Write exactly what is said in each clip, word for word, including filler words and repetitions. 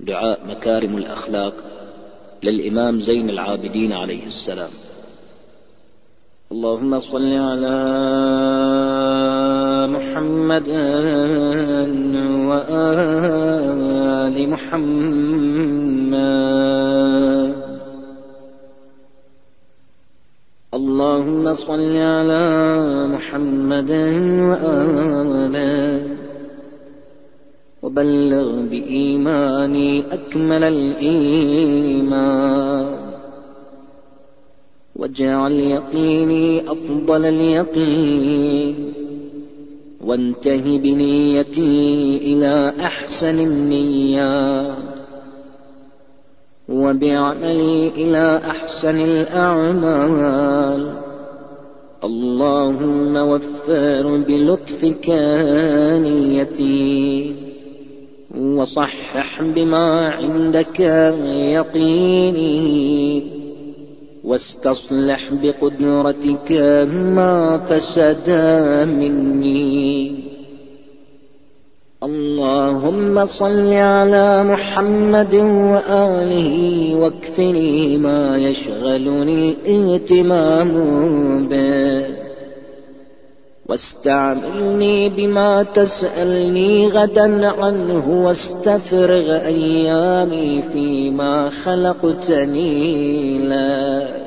دعاء مكارم الأخلاق للإمام زين العابدين عليه السلام. اللهم صل على محمد وآل محمد. اللهم صل على محمد وآله وبلغ بإيماني أكمل الإيمان واجعل يقيني أفضل اليقين وانتهي بنيتي إلى أحسن النيات وبعملي إلى أحسن الأعمال. اللهم وفر بلطفك نيتي وصحح بما عندك يقيني واستصلح بقدرتك ما فسد مني. اللهم صل على محمد وآله واكفني ما يشغلني الاهتمام به واستعملني بما تسألني غدا عنه واستفرغ أيامي فيما خلقتني له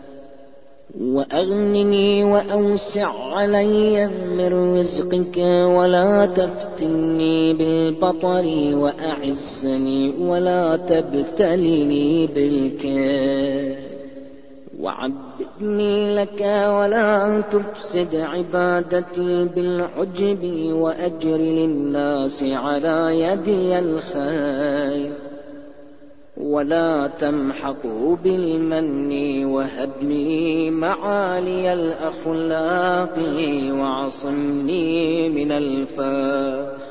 وأغنني وأوسع علي من رزقك ولا تفتني بالبطر وأعزني ولا تبتلني بالكبر وعبدني لك ولا تفسد عبادتي بالعجب وأجر للناس على يدي الخير ولا تمحقوا بالمن وهب لي معالي الأخلاق وعصمني من الفخر.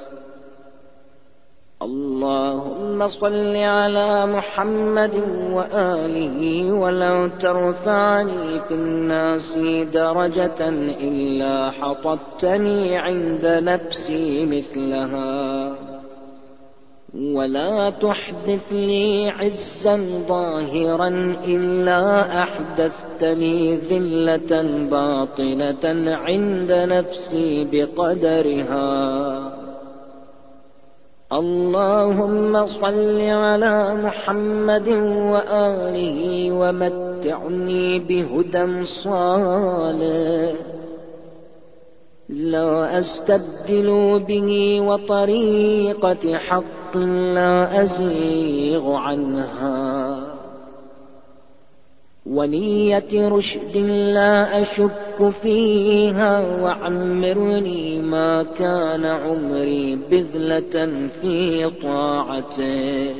اللهم صل على محمد وآله ولا ترفعني في الناس درجة إلا حطتني عند نفسي مثلها ولا تحدث لي عزا ظاهرا إلا أحدثتني ذلة باطنة عند نفسي بقدرها. اللهم صل على محمد وآله ومتعني بهدى صالح لا أستبدل به وطريقة حق لا أزيغ عنها ونية رشد لا أشك فيها وعمرني ما كان عمري بذلة في طاعته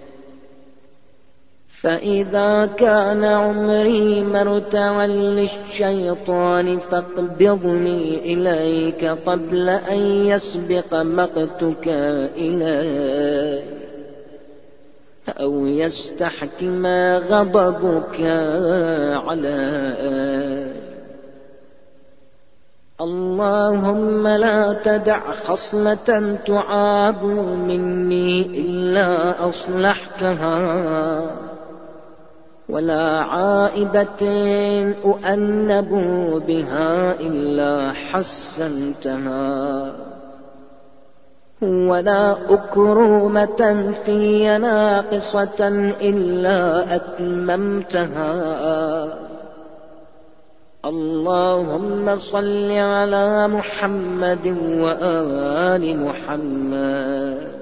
فإذا كان عمري مرتعا للشيطان فاقبضني إليك قبل أن يسبق مقتك إلي أو يستحكم غضبك علي. اللهم لا تدع خصلة تعاب مني إلا أصلحتها ولا عائبة أؤنب بها إلا حسنتها ولا أكرمة في ناقصة إلا أتممتها. اللهم صل على محمد وآل محمد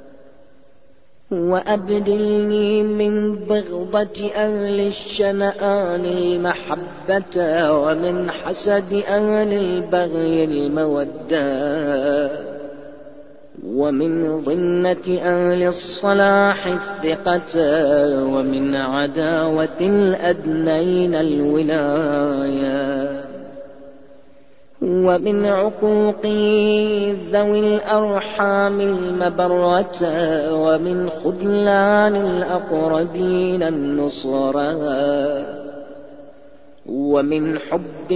وأبدلني من بغضة أهل الشنآن المحبة ومن حسد أهل البغي المودة ومن ظنة أهل الصلاح الثقة ومن عداوة الأدنين الولاية ومن عقوق ذوي الأرحام المبرة ومن خذلان الأقربين النصرى ومن حب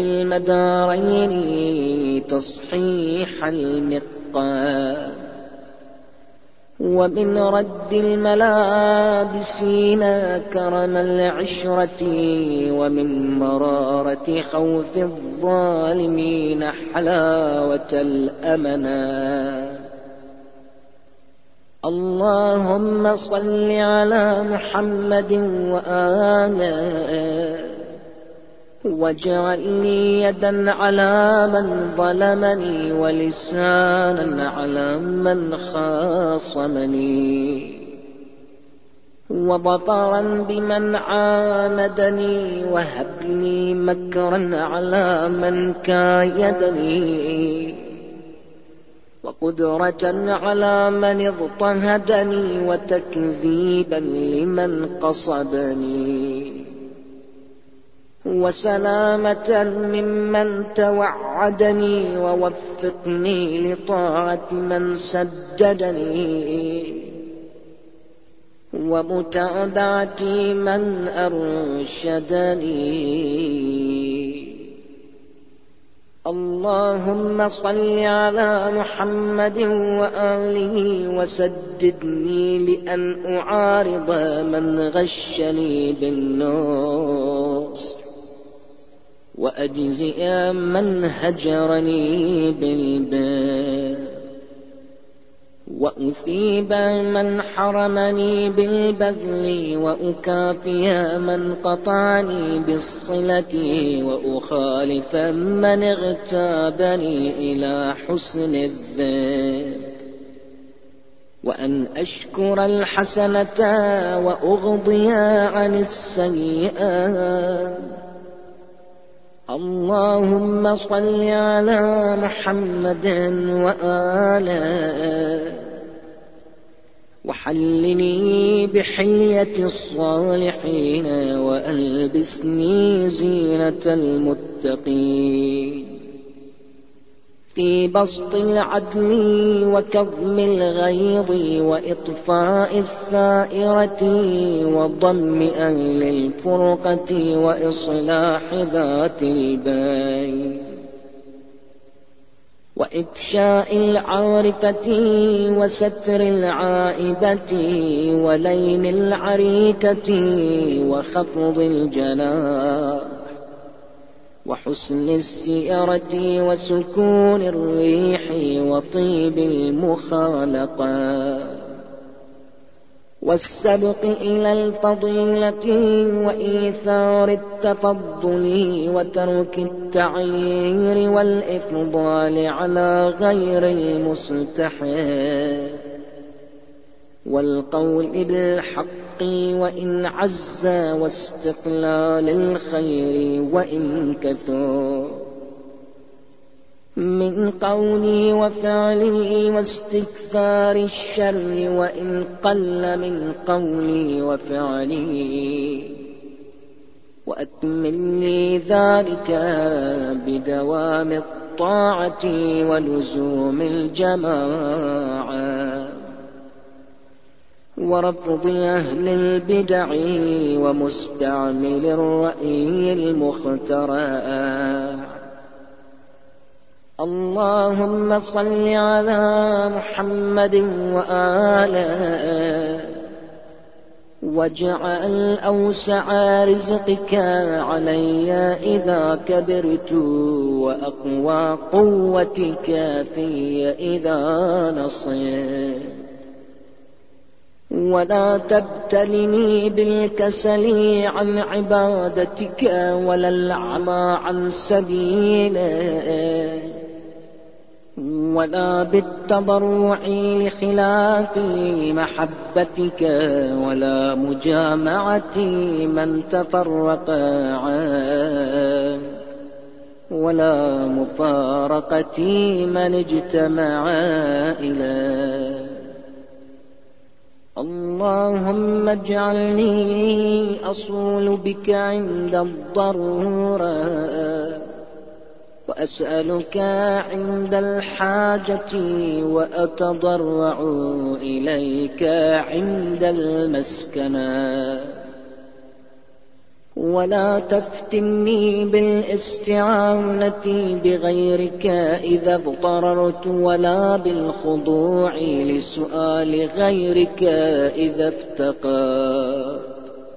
المدارين تصحيح المقام ومن رد الملابسين كرم العشرة، ومن مرارة خوف الظالمين حلاوة الأمنا. اللهم صل على محمد وآله، واجعل لي يدا على من ظلمني، ولسانا على من خاصمني، وظفرا بمن عاندني، وهب لي مكرا على من كايدني، وقدرة على من اضطهدني، وتكذيبا لمن قصدني، وسلامة ممن توعدني، ووفقني لطاعة من سددني، ومتابعة من أرشدني. اللهم صل على محمد وآله، وسددني لأن أعارض من غشني بالنصح، وأجزئ من هجرني بالبر، وأثيب من حرمني بالبذل، وأكافي من قطعني بالصلة، وأخالف من اغتابني إلى حسن الذكر، وأن أشكر الحسنة وأغضي عن السيئات. اللهم صل على محمد وآله، وحلني بحلية الصالحين، وألبسني زينة المتقين، في بسط العدل وكظم الغيظ، وإطفاء الثائرة، وضم أهل الفرقة، وإصلاح ذات البين، وإفشاء العارفة، وستر العائبة، ولين العريكة، وخفض الجناح، وحسن السيرة، وسكون الريح، وطيب المخالقة، والسبق إلى الفضيلة، وإيثار التفضل، وترك التعيير والإفضال على غير المستحق، والقول بالحق وإن عز، واستقلال الخير وإن كثر، من قولي وفعلي، واستكثار الشر وإن قل من قولي وفعلي، وأتمم لي ذلك بدوام الطاعة ولزوم الجماعة، ورفض أهل البدع، ومستعمل الرأي المخترع. اللهم صل على محمد وآله، واجعل أوسع رزقك علي إذا كبرت، وأقوى قوتك في إذا نصيت، ولا تبتلني بالكسل عن عبادتك، ولا العمى عن سبيلك، ولا بالتضرع لخلاف محبتك، ولا مجامعة من تفرق عنك، ولا مفارقة من اجتمع إليك. اللهم اجعلني أصول بك عند الضرورة، وأسألك عند الحاجة، وأتضرع إليك عند المسكنة. ولا تفتني بالاستعانة بغيرك إذا اضطررت، ولا بالخضوع لسؤال غيرك إذا افتقرت،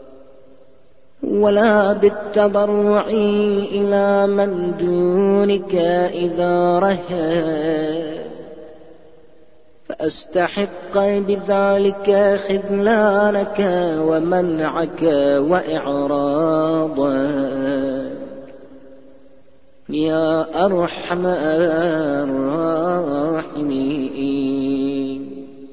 ولا بالتضرع إلى من دونك إذا رهى، فأستحق بذلك خذلانك ومنعك وإعراضك يا أرحم الراحمين.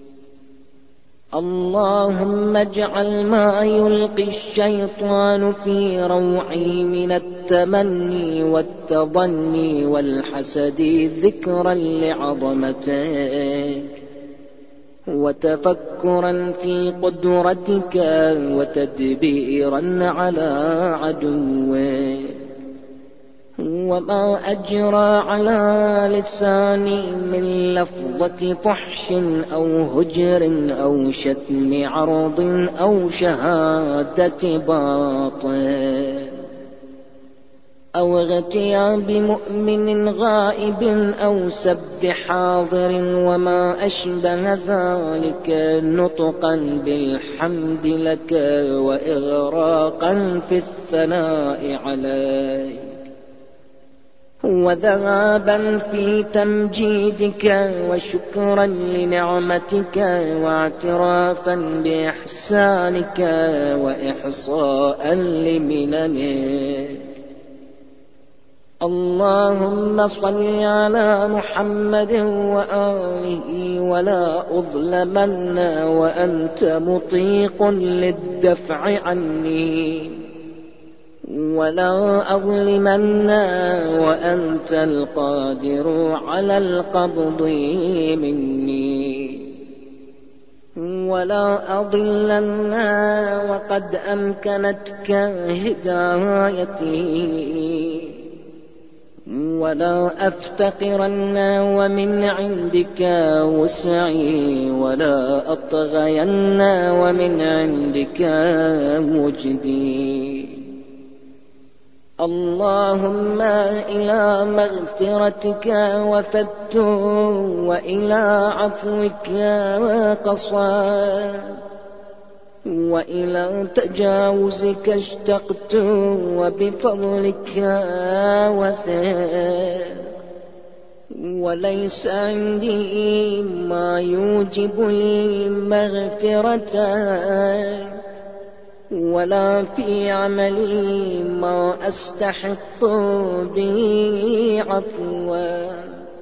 اللهم اجعل ما يلقي الشيطان في روعي من التمني والتظني والحسد ذكرا لعظمتك، وتفكرا في قدرتك، وتدبيرا على عدوك، وما أجرى على لساني من لفظة فحش أو هجر أو شتم عرض أو شهادة باطل أو اغتياب مؤمن غائب أو سب حاضر وما أشبه ذلك، نطقا بالحمد لك وإغراقا في الثناء عليك، وذهابا في تمجيدك وشكرا لنعمتك واعترافا بإحسانك وإحصاء لمننك. اللهم صل على محمد وآله ولا أظلمن وأنت مطيق للدفع عني، ولا أظلمن وأنت القادر على القبض مني، ولا أضلن وقد أمكنتك هدايتي، ولا أفتقرن ومن عندك وسعي، ولا أطغين ومن عندك وجدي. اللهم إلى مغفرتك وفدت، وإلى عفوك وقصدت، وإلى تجاوزك اشتقت، وبفضلك وثقت، وليس عندي ما يوجب لي مغفرتك، ولا في عملي ما أستحق به عفوا،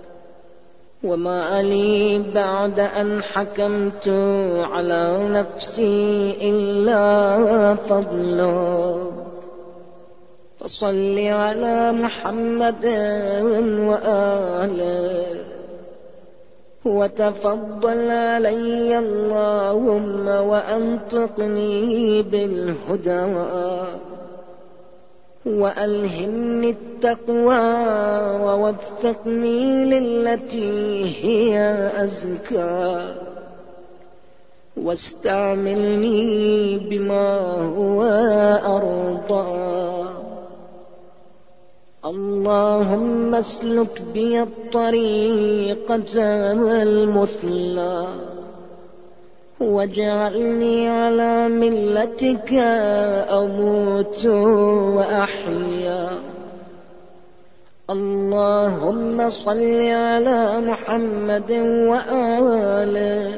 وما لي بعد أن حكمت على نفسي إلا فضلك. فصل على محمد وآله، وتفضل علي اللهم وأنطقني بالهدى، وألهمني التقوى، ووفقني للتي هي أزكى، واستعملني بما هو أرضى. اللهم اسلك بي الطريقة المثلى، واجعلني على ملتك أموت وأحيا. اللهم صل على محمد وآله،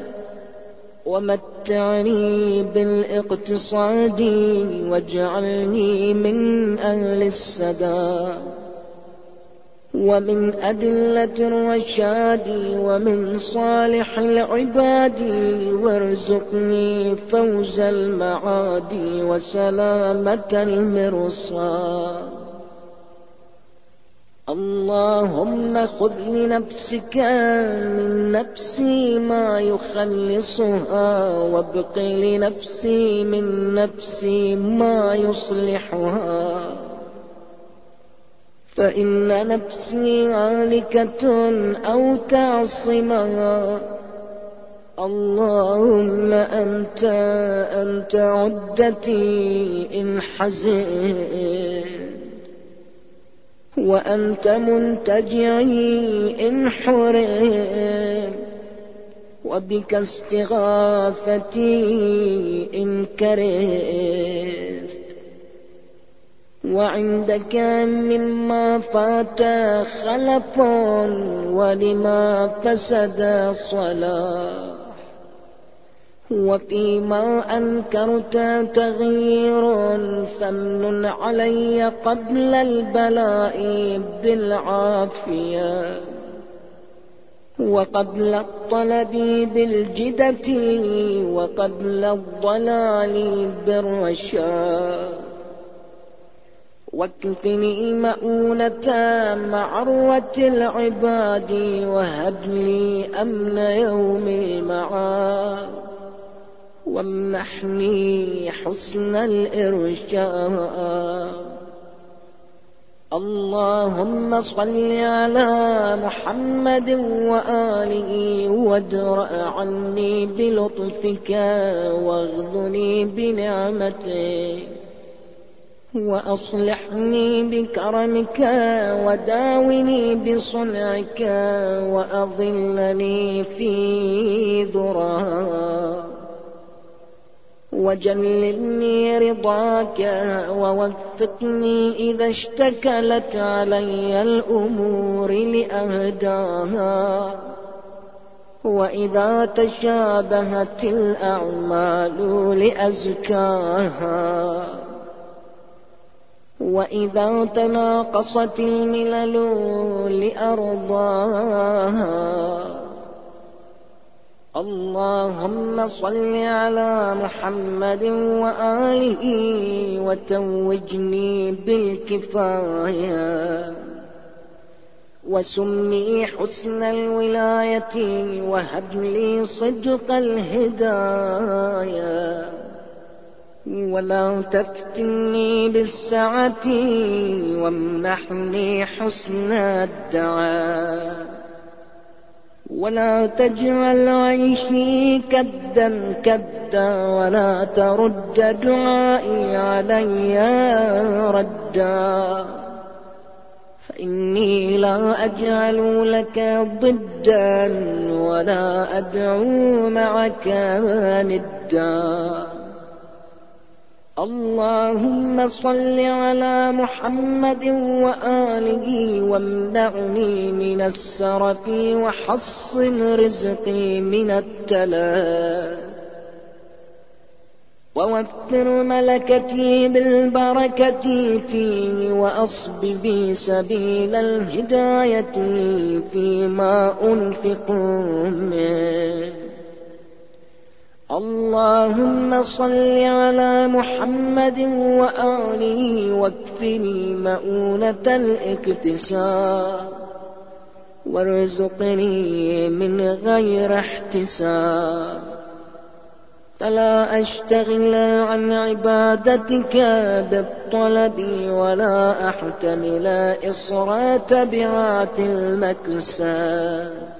ومتعني بالاقتصاد، واجعلني من أهل السداد، ومن أدلة الرشاد، ومن صالح العباد، وارزقني فوز المعاد وسلامة المرصاد. اللهم خذ لنفسك من نفسي ما يخلصها، وابق لنفسي من نفسي ما يصلحها، فإن نفسي هالكة أو تعصمها، اللهم أنت أنت عدتي إن حزنت، وأنت منتجعي إن حرمت، وبك استغاثتي إن كرهت، وعندك مما فات خلف ولما فسد صلاح، وفيما أنكرت تغيير، فامنن علي قبل البلاء بالعافية، وقبل الطلب بالجدة، وقبل الضلال بالرشاد، واكفني مؤونة معروة العباد، وهب لي أمن يوم المعاد، وامنحني حسن الإرشاد. اللهم صل على محمد وآله، وادرأ عني بلطفك، واغذني بنعمتك، وأصلحني بكرمك، وداوني بصنعك، وأظلني في ذراك، وجلبني رضاك، ووفقني إذا اشتكلت علي الأمور لأهداها، وإذا تشابهت الأعمال لأزكاها، وإذا تناقصت الملل لأرضاها. اللهم صل على محمد وآله، وتوجني بالكفاية، وسمني حسن الولاية، وهب لي صدق الهداية، ولا تفتني بالسعة، وامنحني حسن الدعاء، ولا تجعل عيشي كدا كدا، ولا ترد دعائي علي ردا، فإني لا أجعل لك ضدا، ولا أدعو معك ندا. اللهم صل على محمد وآله، وامنعني من السرف، وحصن رزقي من التلاف، ووفر ملكتي بالبركة فيه، وأصب بي سبيل الهداية فيما أنفق منه. اللهم صل على محمد وآله، واكفني مؤونة الاكتساب، وارزقني من غير احتساب، فلا أشتغل عن عبادتك بالطلب، ولا أحتمل إصرى تبعات المكساب.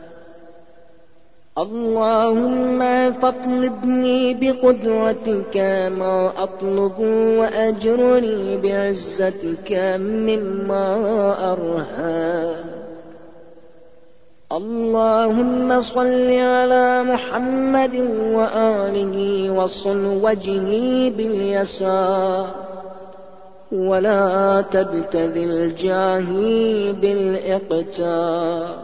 اللهم فاطلبني بقدرتك ما أطلب، وأجرني بعزتك مما أرهب. اللهم صل على محمد وآله، وصل وجهي باليسار، ولا تبتذل جاهي بالإقتار،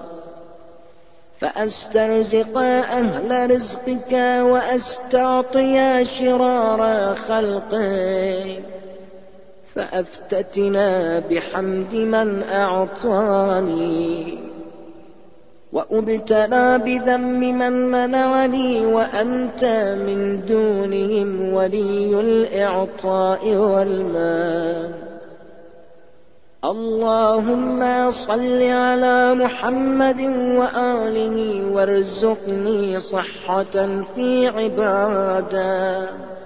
فأسترزق أهل رزقك، وأستعطي شرار خلقك، فأفتتنا بحمد من أعطاني، وأبتلى بذم من منعني، وأنت من دونهم ولي الإعطاء والمان. اللهم صل على محمد وآله، وارزقني صحة في عبادة،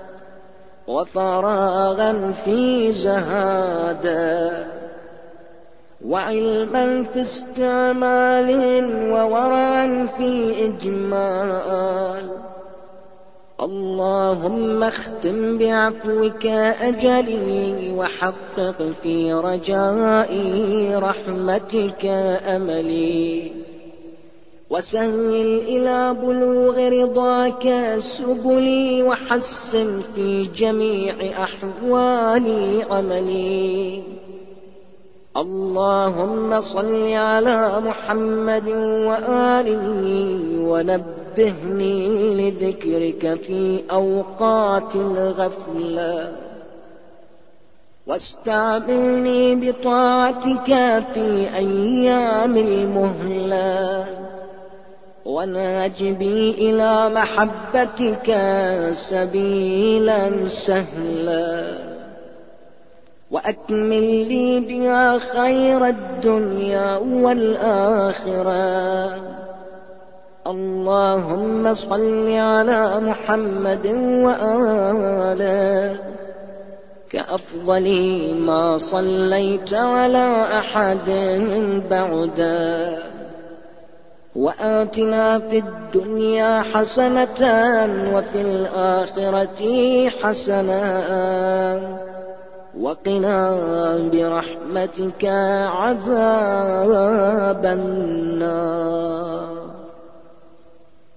وفراغا في زهادة، وعلما في استعمال، وورعا في إجمال، اللهم اختم بعفوك أجلي وحقق في رجائي رحمتك أملي، وسهل إلى بلوغ رضاك سبلي، وحسن في جميع أحوالي عملي. اللهم صل على محمد وآله ونبهني لذكرك في أوقات الغفلة، واستعملني بطاعتك في أيام المهلة، وناج بي إلى محبتك سبيلا سهلا، وأكمل لي بها خير الدنيا والآخرة. اللهم صل على محمد وآله كأفضل ما صليت على أحد بعدا، وآتنا في الدنيا حسنة وفي الآخرة حسنة، وقنا برحمتك عذاب النار.